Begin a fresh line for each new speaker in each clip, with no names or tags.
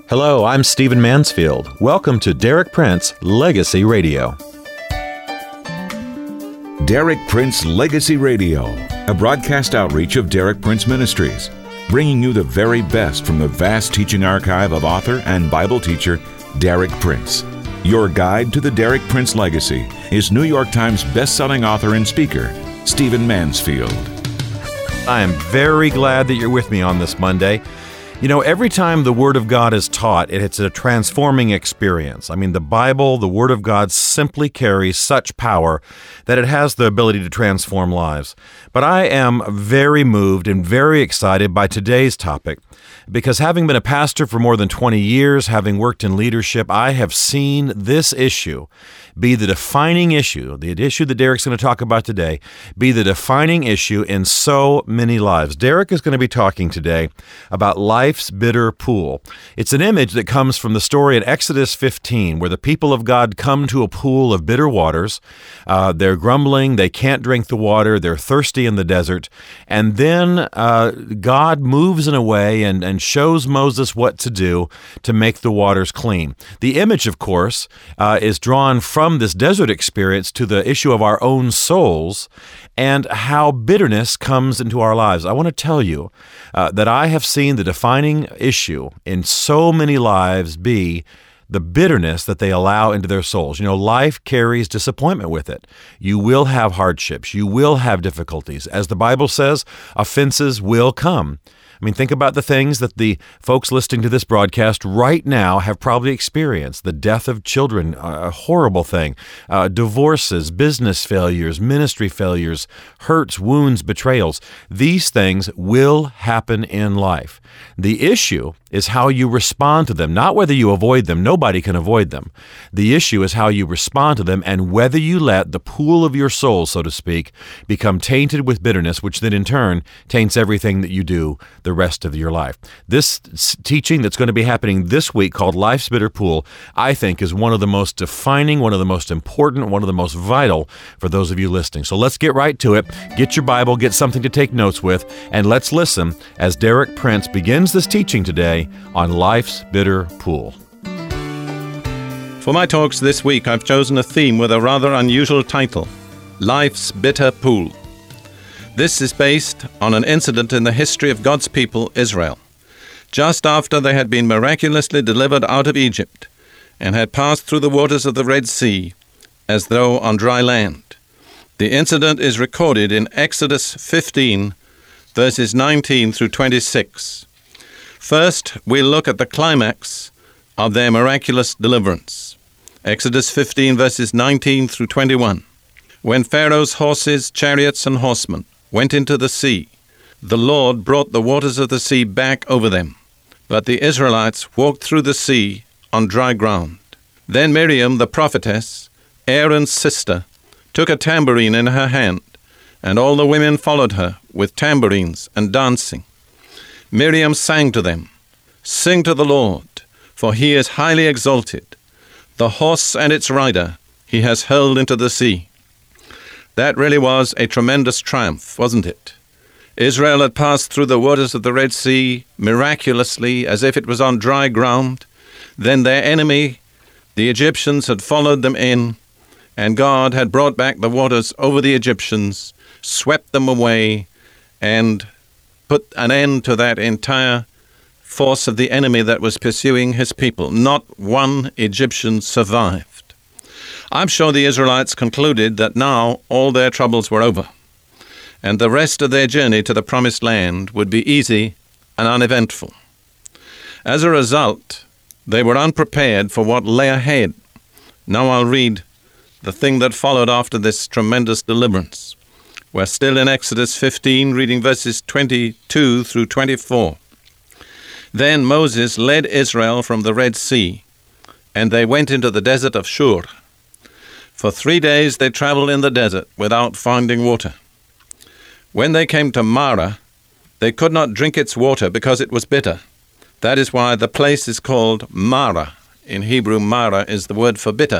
Hello, I'm Stephen Mansfield. Welcome to Derek Prince Legacy Radio.
Derek Prince Legacy Radio, a broadcast outreach of Derek Prince Ministries, bringing you the very best from the vast teaching archive of author and Bible teacher Derek Prince. Your guide to the Derek Prince legacy is New York Times best-selling author and speaker, Stephen Mansfield.
I am very glad that you're with me on this Monday. You know, every time the Word of God is taught, it's a transforming experience. I mean, the Bible, the Word of God, simply carries such power that it has the ability to transform lives. But I am very moved and very excited by today's topic, because having been a pastor for more than 20 years, having worked in leadership, I have seen this issue be the defining issue, the issue that Derek's going to talk about today, be the defining issue in so many lives. Derek is going to be talking today about life's bitter pool. It's an image that comes from the story in Exodus 15, where the people of God come to a pool of bitter waters. They're grumbling, they can't drink the water, they're thirsty in the desert, and then God moves in a way and shows Moses what to do to make the waters clean. The image, of course, is drawn from this desert experience to the issue of our own souls and how bitterness comes into our lives. I want to tell you that I have seen the defining issue in so many lives be the bitterness that they allow into their souls. You know, life carries disappointment with it. You will have hardships. You will have difficulties. As the Bible says, offenses will come. I mean, think about the things that the folks listening to this broadcast right now have probably experienced. The death of children, a horrible thing. Divorces, business failures, ministry failures, hurts, wounds, betrayals. These things will happen in life. The issue is how you respond to them, not whether you avoid them. Nobody can avoid them. The issue is how you respond to them and whether you let the pool of your soul, so to speak, become tainted with bitterness, which then in turn taints everything that you do the rest of your life. This teaching that's going to be happening this week, called Life's Bitter Pool, I think is one of the most defining, one of the most important, one of the most vital for those of you listening. So let's get right to it. Get your Bible, get something to take notes with, and let's listen as Derek Prince begins this teaching today on Life's Bitter Pool.
For my talks this week, I've chosen a theme with a rather unusual title, Life's Bitter Pool. This is based on an incident in the history of God's people, Israel, just after they had been miraculously delivered out of Egypt and had passed through the waters of the Red Sea as though on dry land. The incident is recorded in Exodus 15, verses 19 through 26. First, we'll look at the climax of their miraculous deliverance. Exodus 15, verses 19 through 21. When Pharaoh's horses, chariots, and horsemen went into the sea, the Lord brought the waters of the sea back over them. But the Israelites walked through the sea on dry ground. Then Miriam, the prophetess, Aaron's sister, took a tambourine in her hand, and all the women followed her with tambourines and dancing. Miriam sang to them, "Sing to the Lord, for he is highly exalted. The horse and its rider he has hurled into the sea." That really was a tremendous triumph, wasn't it? Israel had passed through the waters of the Red Sea miraculously, as if it was on dry ground. Then their enemy, the Egyptians, had followed them in, and God had brought back the waters over the Egyptians, swept them away, and put an end to that entire force of the enemy that was pursuing his people. Not one Egyptian survived. I'm sure the Israelites concluded that now all their troubles were over, and the rest of their journey to the Promised Land would be easy and uneventful. As a result, they were unprepared for what lay ahead. Now I'll read the thing that followed after this tremendous deliverance. We're still in Exodus 15, reading verses 22 through 24. Then Moses led Israel from the Red Sea, and they went into the desert of Shur. For 3 days they traveled in the desert without finding water. When they came to Marah, they could not drink its water because it was bitter. That is why the place is called Marah. In Hebrew, Marah is the word for bitter.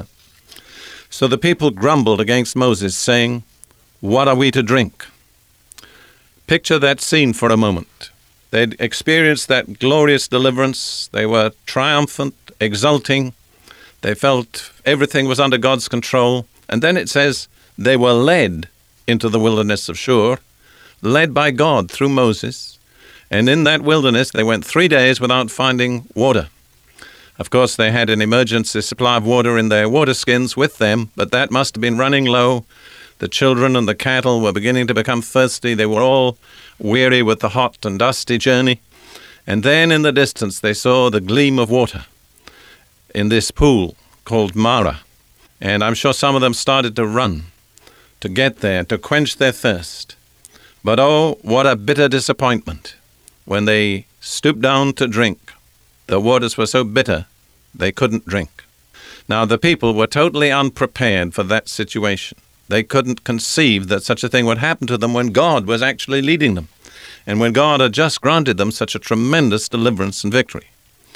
So the people grumbled against Moses, saying, "What are we to drink?" Picture that scene for a moment. They'd experienced that glorious deliverance. They were triumphant, exulting. They felt everything was under God's control. And then it says they were led into the wilderness of Shur, led by God through Moses. And in that wilderness, they went 3 days without finding water. Of course, they had an emergency supply of water in their water skins with them, but that must have been running low. The children and the cattle were beginning to become thirsty. They were all weary with the hot and dusty journey. And then in the distance, they saw the gleam of water in this pool called Marah. And I'm sure some of them started to run to get there, to quench their thirst. But oh, what a bitter disappointment when they stooped down to drink. The waters were so bitter, they couldn't drink. Now, the people were totally unprepared for that situation. They couldn't conceive that such a thing would happen to them when God was actually leading them, and when God had just granted them such a tremendous deliverance and victory.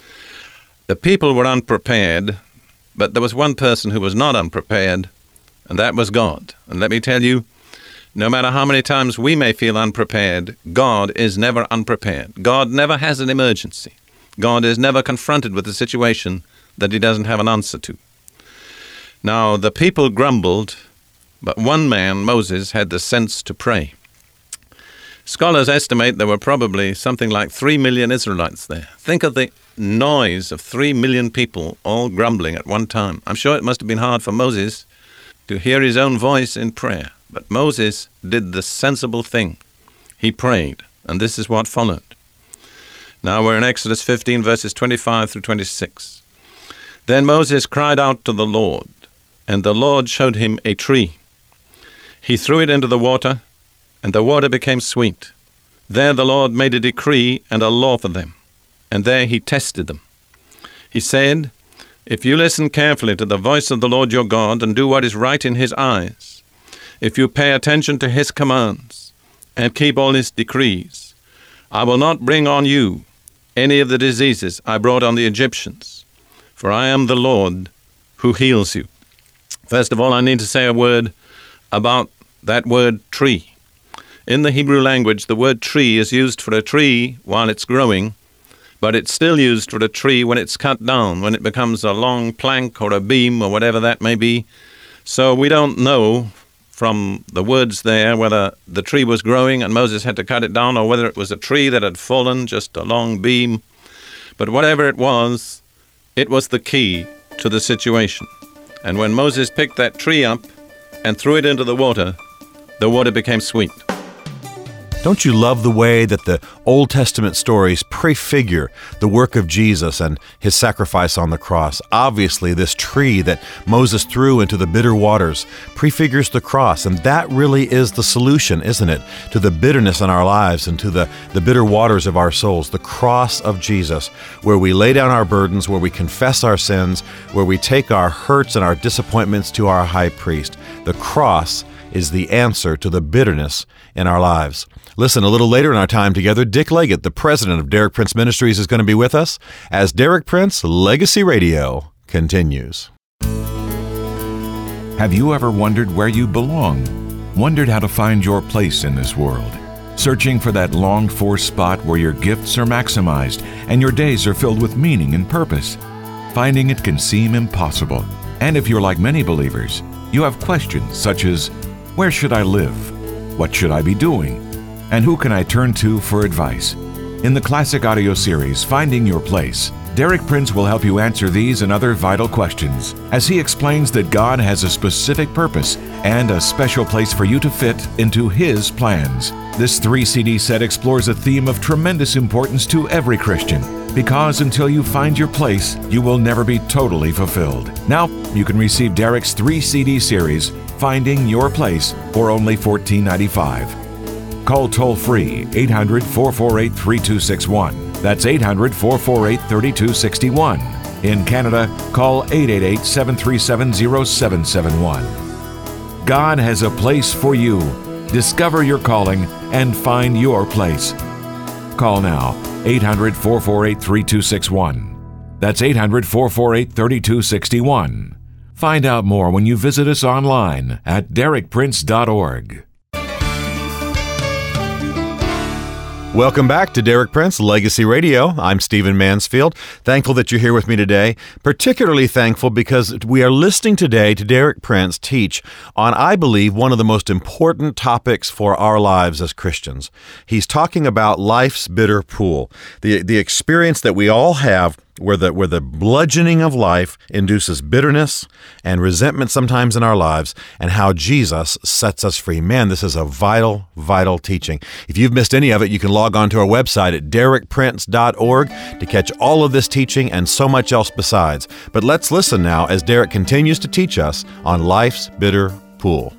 The people were unprepared, but there was one person who was not unprepared, and that was God. And let me tell you, no matter how many times we may feel unprepared, God is never unprepared. God never has an emergency. God is never confronted with a situation that he doesn't have an answer to. Now, the people grumbled, but one man, Moses, had the sense to pray. Scholars estimate there were probably something like 3 million Israelites there. Think of the noise of 3 million people all grumbling at one time. I'm sure it must have been hard for Moses to hear his own voice in prayer. But Moses did the sensible thing. He prayed, and this is what followed. Now we're in Exodus 15, verses 25 through 26. Then Moses cried out to the Lord, and the Lord showed him a tree. He threw it into the water, and the water became sweet. There the Lord made a decree and a law for them, and there he tested them. He said, "If you listen carefully to the voice of the Lord your God and do what is right in his eyes, if you pay attention to his commands and keep all his decrees, I will not bring on you any of the diseases I brought on the Egyptians, for I am the Lord who heals you." First of all, I need to say a word about that word tree. In the Hebrew language, the word tree is used for a tree while it's growing, but it's still used for a tree when it's cut down, when it becomes a long plank or a beam or whatever that may be. So we don't know from the words there whether the tree was growing and Moses had to cut it down, or whether it was a tree that had fallen, just a long beam. But whatever it was the key to the situation. And when Moses picked that tree up and threw it into the water became sweet.
Don't you love the way that the Old Testament stories prefigure the work of Jesus and his sacrifice on the cross? Obviously, this tree that Moses threw into the bitter waters prefigures the cross, and that really is the solution, isn't it, to the bitterness in our lives and to the bitter waters of our souls, the cross of Jesus, where we lay down our burdens, where we confess our sins, where we take our hurts and our disappointments to our high priest. The cross is the answer to the bitterness in our lives. Listen, a little later in our time together, Dick Leggett, the president of Derek Prince Ministries, is going to be with us as Derek Prince Legacy Radio continues.
Have you ever wondered where you belong? Wondered how to find your place in this world? Searching for that longed-for spot where your gifts are maximized and your days are filled with meaning and purpose? Finding it can seem impossible. And if you're like many believers, you have questions such as, where should I live? What should I be doing? And who can I turn to for advice? In the classic audio series, Finding Your Place, Derek Prince will help you answer these and other vital questions as he explains that God has a specific purpose and a special place for you to fit into His plans. This 3-CD set explores a theme of tremendous importance to every Christian, because until you find your place, you will never be totally fulfilled. Now, you can receive Derek's 3-CD series, Finding Your Place, for only $14.95. Call toll-free 800-448-3261. That's 800-448-3261. In Canada, call 888-737-0771. God has a place for you. Discover your calling and find your place. Call now, 800-448-3261. That's 800-448-3261. Find out more when you visit us online at derekprince.org.
Welcome back to Derek Prince Legacy Radio. I'm Stephen Mansfield. Thankful that you're here with me today. Particularly thankful because we are listening today to Derek Prince teach on, I believe, one of the most important topics for our lives as Christians. He's talking about life's bitter pool, the experience that we all have where the bludgeoning of life induces bitterness and resentment sometimes in our lives, and how Jesus sets us free. Man, this is a vital, vital teaching. If you've missed any of it, you can log on to our website at derekprince.org to catch all of this teaching and so much else besides. But let's listen now as Derek continues to teach us on life's bitter pool.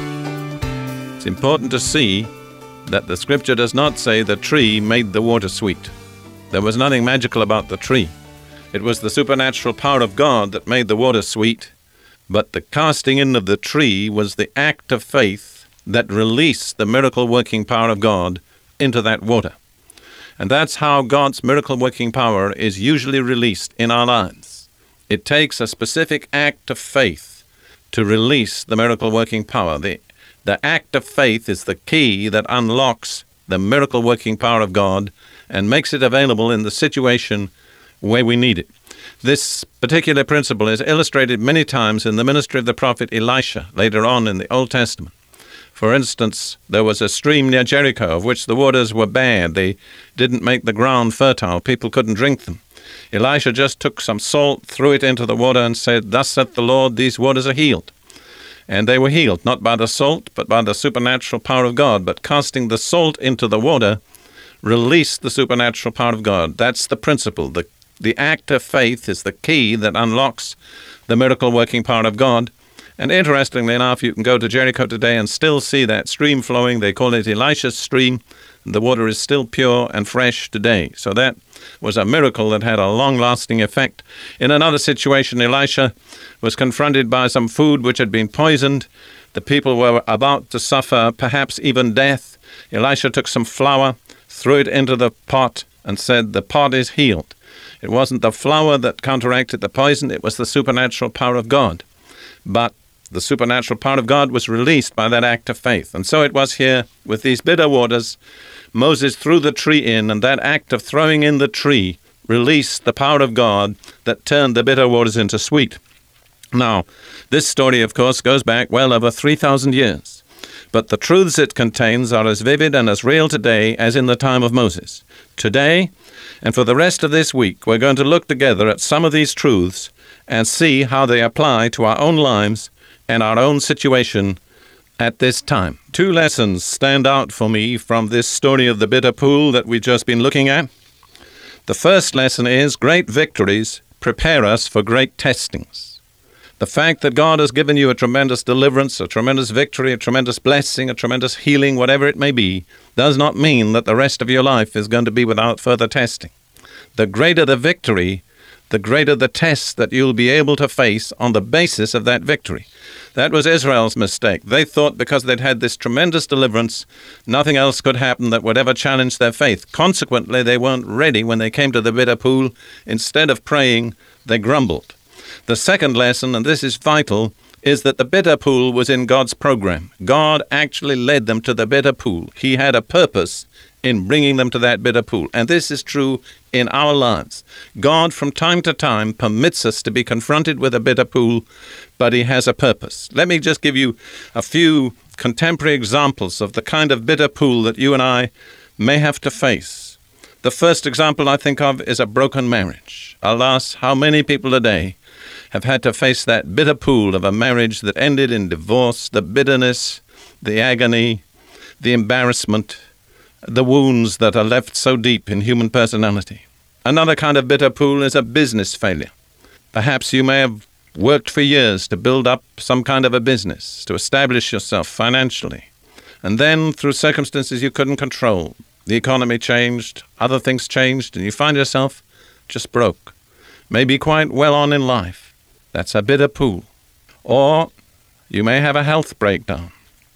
It's important to see that the Scripture does not say the tree made the water sweet. There was nothing magical about the tree. It was the supernatural power of God that made the water sweet, but the casting in of the tree was the act of faith that released the miracle-working power of God into that water. And that's how God's miracle-working power is usually released in our lives. It takes a specific act of faith to release the miracle-working power. The act of faith is the key that unlocks the miracle-working power of God and makes it available in the situation where we need it. This particular principle is illustrated many times in the ministry of the prophet Elisha, later on in the Old Testament. For instance, there was a stream near Jericho of which the waters were bad. They didn't make the ground fertile. People couldn't drink them. Elisha just took some salt, threw it into the water, and said, "Thus saith the Lord, these waters are healed." And they were healed, not by the salt, but by the supernatural power of God. But casting the salt into the water released the supernatural power of God. That's the principle. The act of faith is the key that unlocks the miracle-working power of God. And interestingly enough, you can go to Jericho today and still see that stream flowing. They call it Elisha's stream. The water is still pure and fresh today. So that was a miracle that had a long-lasting effect. In another situation, Elisha was confronted by some food which had been poisoned. The people were about to suffer perhaps even death. Elisha took some flour, threw it into the pot, and said, "The pot is healed." It wasn't the flour that counteracted the poison, it was the supernatural power of God. But the supernatural power of God was released by that act of faith. And so it was here with these bitter waters. Moses threw the tree in, and that act of throwing in the tree released the power of God that turned the bitter waters into sweet. Now, this story, of course, goes back well over 3,000 years. But the truths it contains are as vivid and as real today as in the time of Moses. Today, and for the rest of this week, we're going to look together at some of these truths and see how they apply to our own lives and our own situation at this time. Two lessons stand out for me from this story of the bitter pool that we've just been looking at. The first lesson is great victories prepare us for great testings. The fact that God has given you a tremendous deliverance, a tremendous victory, a tremendous blessing, a tremendous healing, whatever it may be, does not mean that the rest of your life is going to be without further testing. The greater the victory, the greater the test that you'll be able to face on the basis of that victory. That was Israel's mistake. They thought because they'd had this tremendous deliverance, nothing else could happen that would ever challenge their faith. Consequently, they weren't ready when they came to the bitter pool. Instead of praying, they grumbled. The second lesson, and this is vital, is that the bitter pool was in God's program. God actually led them to the bitter pool. He had a purpose in bringing them to that bitter pool. And this is true in our lives. God, from time to time, permits us to be confronted with a bitter pool, but He has a purpose. Let me just give you a few contemporary examples of the kind of bitter pool that you and I may have to face. The first example I think of is a broken marriage. Alas, how many people today have had to face that bitter pool of a marriage that ended in divorce, the bitterness, the agony, the embarrassment, the wounds that are left so deep in human personality. Another kind of bitter pool is a business failure. Perhaps you may have worked for years to build up some kind of a business, to establish yourself financially. And then, through circumstances you couldn't control, the economy changed, other things changed, and you find yourself just broke. Maybe quite well on in life. That's a bitter pool. Or you may have a health breakdown,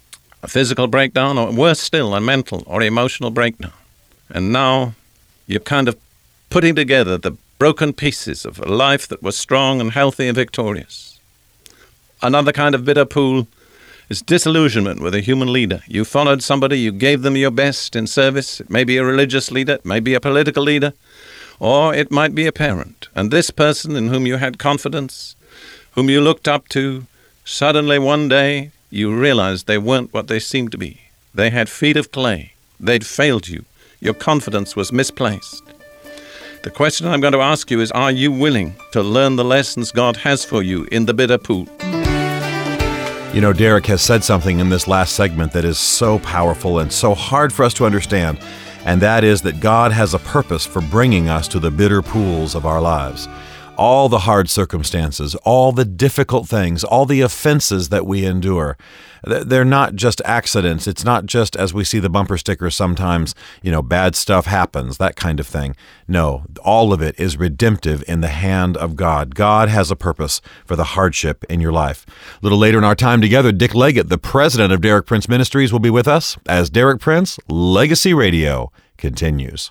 a physical breakdown, or worse still, a mental or emotional breakdown. And now you're kind of putting together the broken pieces of a life that was strong and healthy and victorious. Another kind of bitter pool is disillusionment with a human leader. You followed somebody, you gave them your best in service. It may be a religious leader, it may be a political leader, or it might be a parent. And this person in whom you had confidence, whom you looked up to, suddenly one day you realized they weren't what they seemed to be. They had feet of clay. They'd failed you. Your confidence was misplaced. The question I'm going to ask you is, are you willing to learn the lessons God has for you in the bitter pool?
You know, Derek has said something in this last segment that is so powerful and so hard for us to understand, and that is that God has a purpose for bringing us to the bitter pools of our lives. All the hard circumstances, all the difficult things, all the offenses that we endure, they're not just accidents. It's not just, as we see the bumper stickers sometimes, bad stuff happens, that kind of thing. No, all of it is redemptive in the hand of God. God has a purpose for the hardship in your life. A little later in our time together, Dick Leggett, the president of Derek Prince Ministries, will be with us as Derek Prince Legacy Radio continues.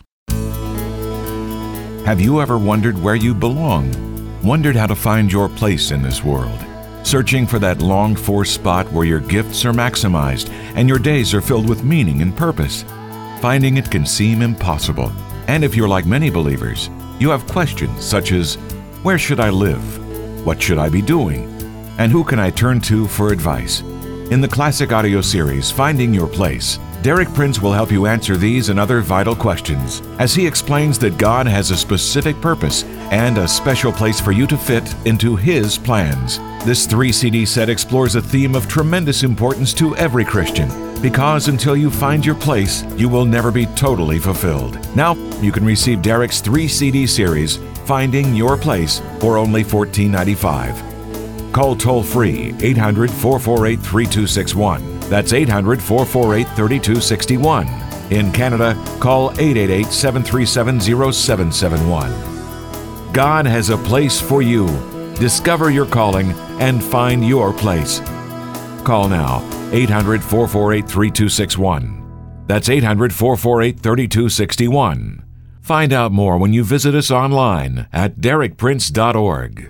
Have you ever wondered where you belong? Wondered how to find your place in this world? Searching for that longed-for spot where your gifts are maximized and your days are filled with meaning and purpose? Finding it can seem impossible. And if you're like many believers, you have questions such as, where should I live? What should I be doing? And who can I turn to for advice? In the classic audio series, Finding Your Place, Derek Prince will help you answer these and other vital questions as he explains that God has a specific purpose and a special place for you to fit into His plans. This 3-CD set explores a theme of tremendous importance to every Christian, because until you find your place, you will never be totally fulfilled. Now, you can receive Derek's 3-CD series, Finding Your Place, for only $14.95. Call toll-free 800-448-3261. That's 800-448-3261. In Canada, call 888-737-0771. God has a place for you. Discover your calling and find your place. Call now, 800-448-3261. That's 800-448-3261. Find out more when you visit us online at derekprince.org.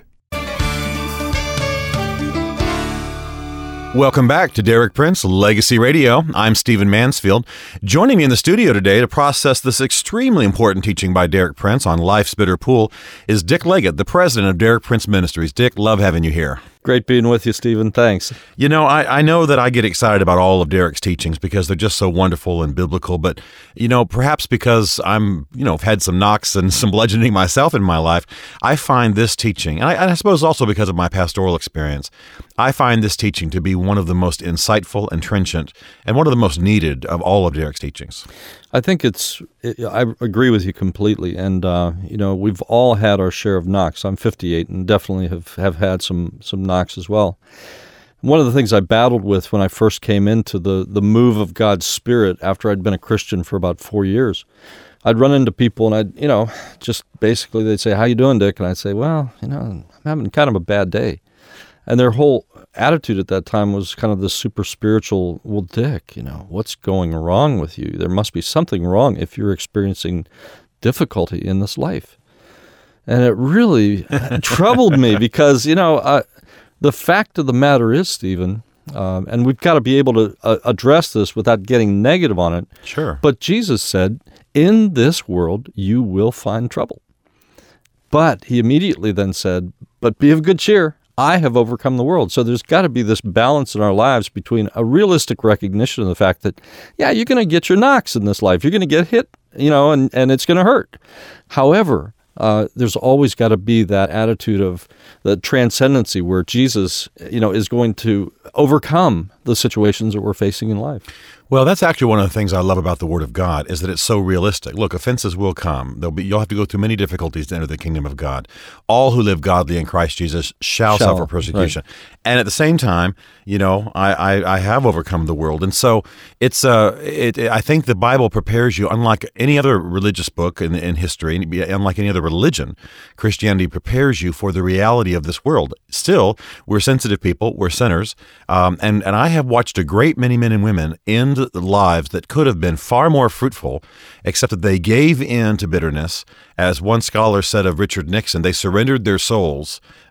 Welcome back to Derek Prince Legacy Radio. I'm Stephen Mansfield. Joining me in the studio today to process this extremely important teaching by Derek Prince on life's bitter pool is Dick Leggett, the president of Derek Prince Ministries. Dick, love having you here.
Great being with you, Stephen. Thanks.
You know, I know that I get excited about all of Derek's teachings because they're just so wonderful and biblical, but, perhaps because I've had some knocks and some bludgeoning myself in my life, I find this teaching, and I suppose also because of my pastoral experience, I find this teaching to be one of the most insightful and trenchant and one of the most needed of all of Derek's teachings.
I think I agree with you completely. And, we've all had our share of knocks. I'm 58 and definitely have had some knocks as well. One of the things I battled with when I first came into the move of God's Spirit after I'd been a Christian for about 4 years, I'd run into people and just basically they'd say, "How you doing, Dick?" And I'd say, "Well, I'm having kind of a bad day." And their whole attitude at that time was kind of this super spiritual, "Well, Dick, what's going wrong with you? There must be something wrong if you're experiencing difficulty in this life." And it really troubled me because, the fact of the matter is, Stephen, and we've got to be able to address this without getting negative on it.
Sure.
But Jesus said, "In this world you will find trouble." But he immediately then said, "But be of good cheer. I have overcome the world." So there's got to be this balance in our lives between a realistic recognition of the fact that, you're going to get your knocks in this life. You're going to get hit, and it's going to hurt. However, there's always got to be that attitude of the transcendency where Jesus, is going to overcome the situations that we're facing in life.
Well, that's actually one of the things I love about the Word of God is that it's so realistic. Look, offenses will come. You'll have to go through many difficulties to enter the kingdom of God. All who live godly in Christ Jesus shall suffer persecution. Right. And at the same time, I have overcome the world. And so I think the Bible prepares you, unlike any other religious book in history, unlike any other religion, Christianity prepares you for the reality of this world. Still, we're sensitive people, we're sinners, and I have watched a great many men and women end lives that could have been far more fruitful, except that they gave in to bitterness. As one scholar said of Richard Nixon, they surrendered their souls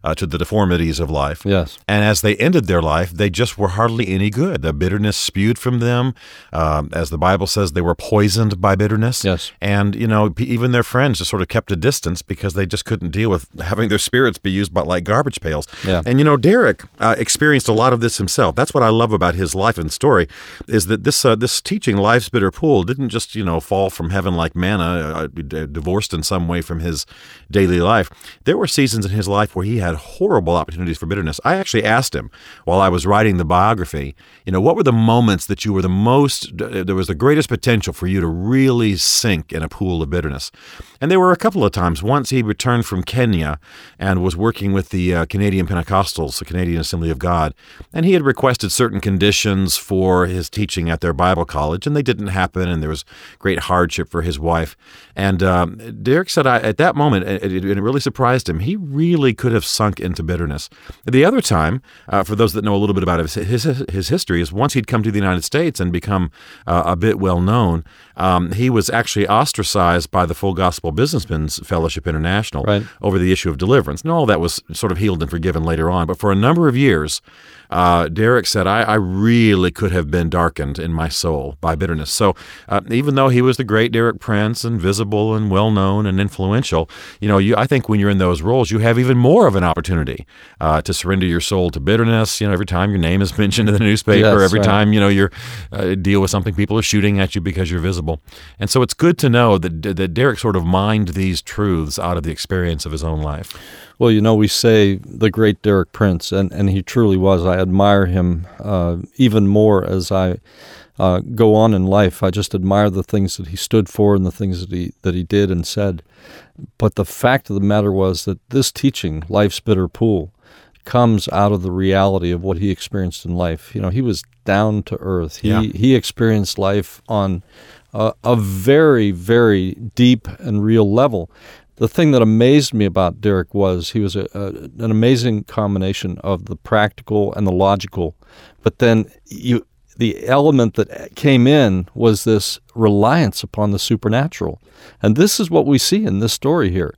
to the deformities of life.
Yes.
And as they ended their life, they just were hardly any good. The bitterness spewed from them. As the Bible says, they were poisoned by bitterness.
Yes.
And, even their friends just sort of kept a distance because they just couldn't deal with having their spirits be used like garbage pails.
Yeah.
And, Derek experienced a lot of this himself. That's what I love about his life and story, is that this teaching, Life's Bitter Pool, didn't just, fall from heaven like manna, divorced in some way from his daily life. There were seasons in his life where he had horrible opportunities for bitterness. I actually asked him while I was writing the biography, what were the moments that you were there was the greatest potential for you to really sink in a pool of bitterness? And there were a couple of times. Once he returned from Kenya and was working with the Canadian Pentecostals, the Canadian Assembly of God, and he had requested certain conditions for his teaching at their Bible college, and they didn't happen, and there was great hardship for his wife. And Derek said at that moment, and it really surprised him, he really could have sunk into bitterness. The other time, for those that know a little bit about his history, is once he'd come to the United States and become a bit well known, he was actually ostracized by the Full Gospel Businessmen's Fellowship International over the issue of deliverance. And all that was sort of healed and forgiven later on. But for a number of years, Derek said, I really could have been darkened in my soul by bitterness. So even though he was the great Derek Prince and visible and well-known and influential, I think when you're in those roles, you have even more of an opportunity to surrender your soul to bitterness. Every time your name is mentioned in the newspaper, every time, you're deal with something, people are shooting at you because you're visible. And so it's good to know that Derek sort of mined these truths out of the experience of his own life.
Well, we say the great Derek Prince, and he truly was. I admire him even more as I go on in life. I just admire the things that he stood for and the things that he did and said. But the fact of the matter was that this teaching, Life's Bitter Pool, comes out of the reality of what he experienced in life. He was down to earth. He experienced life on a very, very deep and real level. The thing that amazed me about Derek was he was an amazing combination of the practical and the logical, but then the element that came in was this reliance upon the supernatural. And this is what we see in this story here.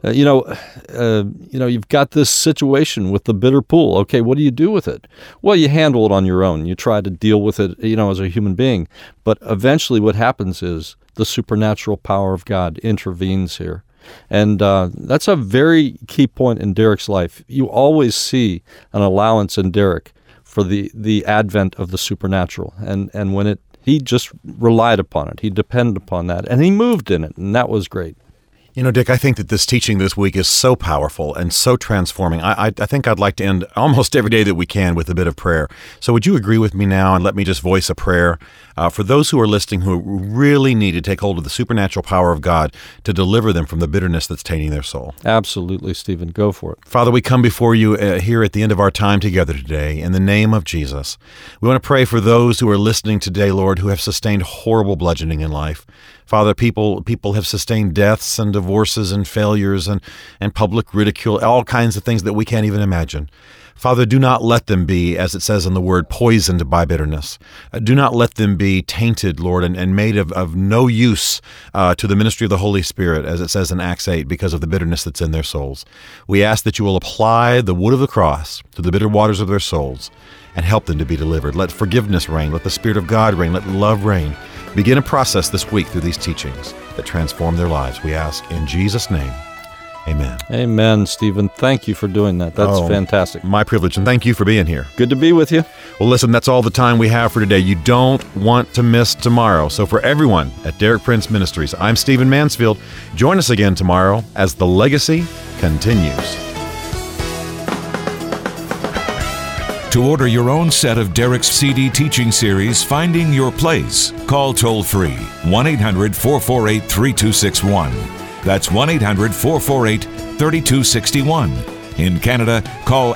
You've got this situation with the bitter pool. Okay, what do you do with it? Well, you handle it on your own. You try to deal with it, as a human being. But eventually what happens is the supernatural power of God intervenes here. And that's a very key point in Derek's life. You always see an allowance in Derek for the advent of the supernatural. And when he just relied upon it. He depended upon that. And he moved in it, and that was great.
Dick, I think that this teaching this week is so powerful and so transforming. I think I'd like to end almost every day that we can with a bit of prayer. So would you agree with me now and let me just voice a prayer for those who are listening who really need to take hold of the supernatural power of God to deliver them from the bitterness that's tainting their soul?
Absolutely, Stephen. Go for it.
Father, we come before you here at the end of our time together today in the name of Jesus. We want to pray for those who are listening today, Lord, who have sustained horrible bludgeoning in life. Father, people have sustained deaths and divorces and failures and public ridicule, all kinds of things that we can't even imagine. Father, do not let them be, as it says in the word, poisoned by bitterness. Do not let them be tainted, Lord, and made of no use to the ministry of the Holy Spirit, as it says in Acts 8, because of the bitterness that's in their souls. We ask that you will apply the wood of the cross to the bitter waters of their souls and help them to be delivered. Let forgiveness reign. Let the Spirit of God reign. Let love reign. Begin a process this week through these teachings that transform their lives. We ask in Jesus' name. Amen.
Amen, Stephen. Thank you for doing that. That's fantastic.
My privilege, and thank you for being here.
Good to be with you.
Well, listen, that's all the time we have for today. You don't want to miss tomorrow. So for everyone at Derek Prince Ministries, I'm Stephen Mansfield. Join us again tomorrow as the legacy continues.
To order your own set of Derek's CD teaching series, Finding Your Place, call toll-free 1-800-448-3261. That's 1-800-448-3261. In Canada, call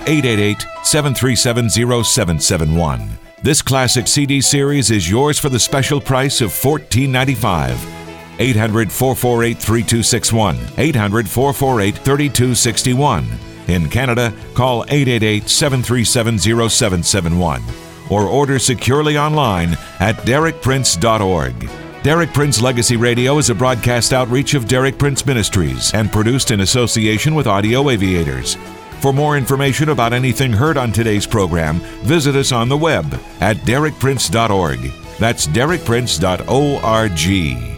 888-737-0771. This classic CD series is yours for the special price of $14.95. 800-448-3261. 800-448-3261. In Canada, call 888-737-0771 or order securely online at derekprince.org. Derek Prince Legacy Radio is a broadcast outreach of Derek Prince Ministries and produced in association with Audio Aviators. For more information about anything heard on today's program, visit us on the web at derekprince.org. That's derekprince.org.